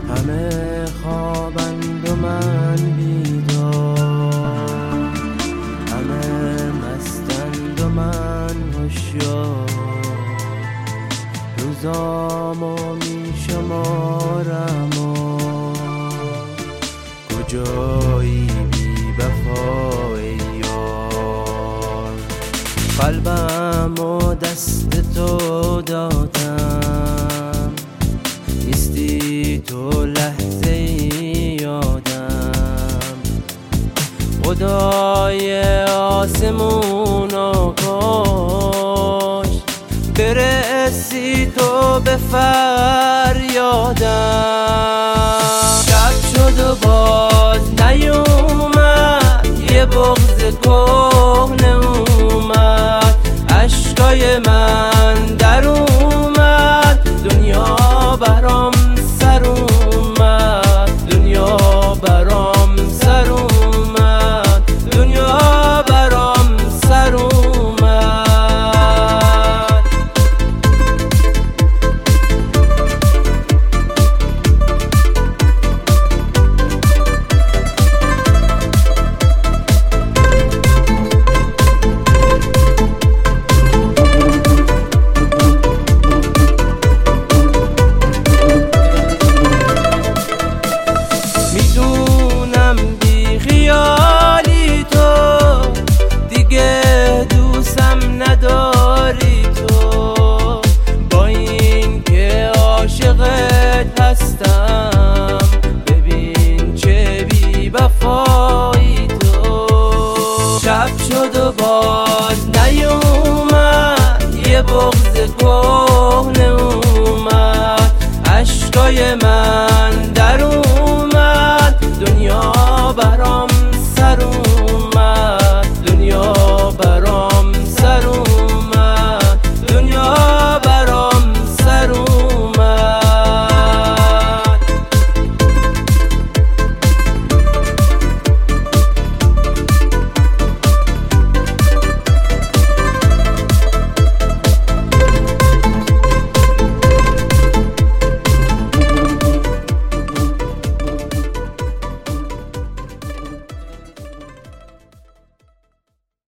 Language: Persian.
همه خوابند و من بیدار، همه مستند و من هوشیار. روزامو میشمارم و کجایی بی وفای یار. قلبم و دست تو دادم، نیستی تو لحظه یادم. خدای آسمون و کاش برسی تو به فریادم. شب شد و باز نیومد، یه بغض کهنه اومد. اشکای من در اومد، دنیا برام